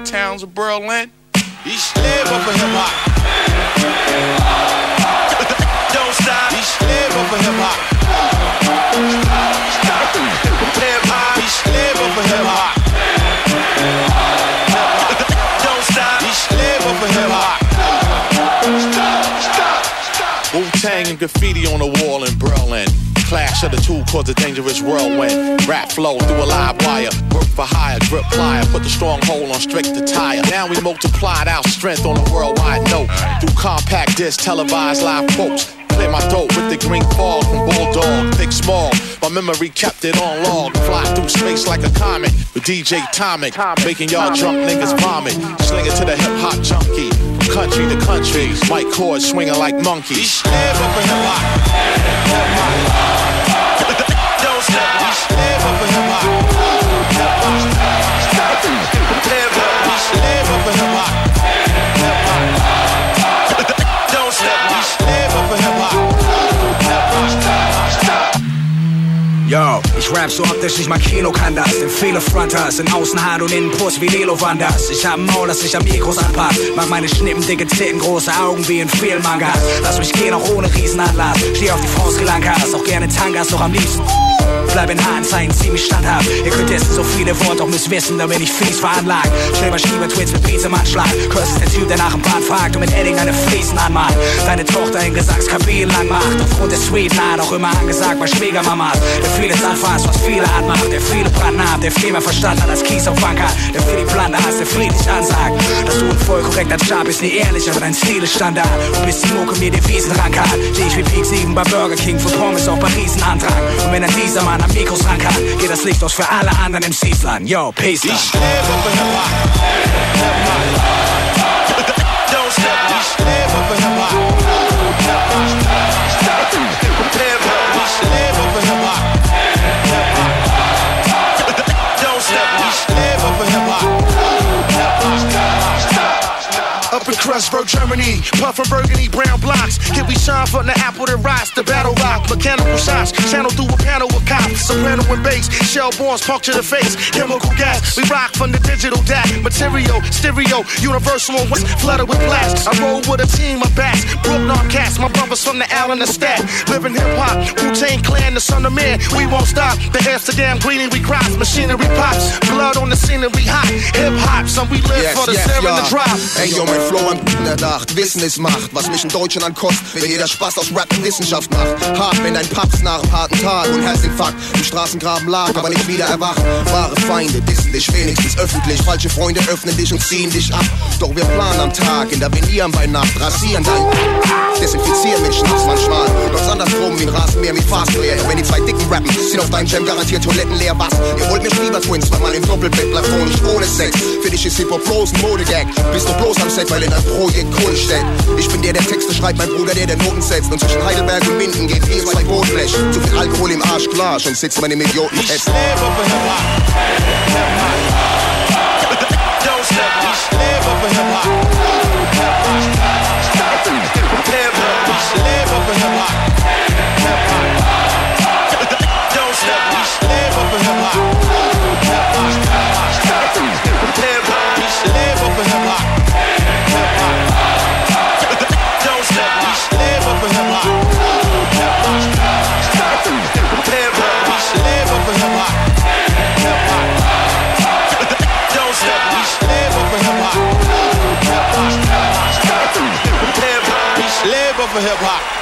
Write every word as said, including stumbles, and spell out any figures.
towns of Berlin. We live up for hip hop. Don't stop. We live up for hip hop. Hip hop. We live up for hip hop. Don't stop. We live up for hip hop. Wu-Tang and graffiti on the wall in Berlin. Clash of the two caused a dangerous whirlwind. Rap flow through a live wire. Work for hire, grip plier. Put the stronghold on strict attire. Now we multiplied our strength on a worldwide note. Through compact disc, televised live quotes. Clear my throat with the green fog from Bulldog. Thick small, my memory kept it on log. Fly through space like a comet with D J Tomic. Making y'all drunk niggas vomit. Sling it to the hip hop junkie. Country to country, mic cords swinging like monkeys. Live up for hip hop. Don't stop. Live up for hip hop. Live up. Live up for hip hop. Don't stop. Live up for hip hop. Yo, ich rap so optisch, nicht mal Kino kann das. Denn viele Fronters sind außen hart und innen Puss wie Lelo Wanders. Ich hab ein Maul, das sich am Mikros anpasst. Mach meine Schnippen, dicke Titten, große Augen wie in Filmmangas. Lass mich gehen, auch ohne Riesenanlass. Steh auf die Frau Sri Lankas, auch gerne Tangas, doch am liebsten bleib in Haarenzeichen ziemlich standhaft. Ihr könnt essen so viele Worte, doch müsst wissen, da bin ich fies veranlagt. Schnell mal Schieber-Twins mit Beats im Anschlag. Kurs ist der Typ, der nach dem Bad fragt und mit Edding deine Fliesen anmalt. Deine Tochter in Gesangskabinen lang macht. Aufgrund der Sweet Line auch immer angesagt bei Schwiegermamas. Der vieles anfasst, was viele anmacht. Der viele Branden hat, der viel mehr Verstand hat als Kies auf Bank hat. Der für die Plante hast, der friedlich ansagt. Dass du ein voll korrekter Job bist, nie ehrlich, aber dein Stil ist Standard. Und bis die Mucke mir Devisen rankan, steh ich wie Peak sieben bei Burger King für Pommes auch bei Riesenantrag. Und wenn dann dieser Mann am Mikros ran kann, geht das Licht aus für alle anderen M Cs an. Yo, peace dann. Ich lebe für Hip Hop. Don't stop. Ich lebe für Hip Hop. Ich lebe für Hip Hop. Don't stop. Ich lebe für Hip Hop. Up in Kreuzberg, Germany, puffin' burgundy, brown blocks. Here we shine from the apple that rise, the battle rock. Mechanical shots, channel through a panel with cops. Soprano and bass, shell bones puncture the face. Chemical gas, we rock from the digital D A C. Material, stereo, universal and what's flooded with blast. I roll with a team of bats, Brooklyn cats. My brothers from the Allen and Stat. Living hip hop, Wu-Tang Clan, the son of man. We won't stop. The Amsterdam greeting, we cross. Machinery pops, blood on the scene and we hot. Hip hop, some we live yes, for the yes, serum yeah. and drop. Hey, yo, mein Flow am erdacht, Wissen ist Macht, was mich in Deutschland ankostet, wenn jeder Spaß aus Rap und Wissenschaft macht. Hart, wenn dein Paps nach einem harten Tag und Herzinfarkt im Straßengraben lag, aber nicht wieder erwacht. Wahre Feinde dissen dich wenigstens öffentlich, falsche Freunde öffnen dich und ziehen dich ab. Doch wir planen am Tag, intervenieren bei Nacht, rasieren dein desinfizieren mit Schnaps manchmal. Doch andersrum wie ein Rasenmäher mit Fastplayer. Wenn die zwei Dicken rappen, sind auf deinem Jam garantiert Toiletten leer. Was? Ihr wollt mir lieber Twins, weil man im Doppelbett bleibt ohne ohne Sex. Für dich ist Hip-Hop bloß ein Modegag. Bist du bloß am Set, weil in dein Projekt Kohle steckt. Ich bin der, der Texte schreibt, mein Bruder, der der Noten setzt. Und zwischen Heidelberg und Minden geht hier zwei Bootblech. Zu viel Alkohol im Arsch, klar, schon sitzt man im Idioten-Test. Ich lebe für Hip-Hop. Don't stop. Ich lebe für Hip-Hop. Ich lebe für Hip-Hop. Don't stop. Ich lebe für Hip-Hop. Ich lebe für Hip-Hop. Don't stop. Ich lebe für Hip-Hop. Ich lebe für Hip-Hop. Don't stop. Ich lebe für Hip-Hop. Ich lebe für Hip-Hop.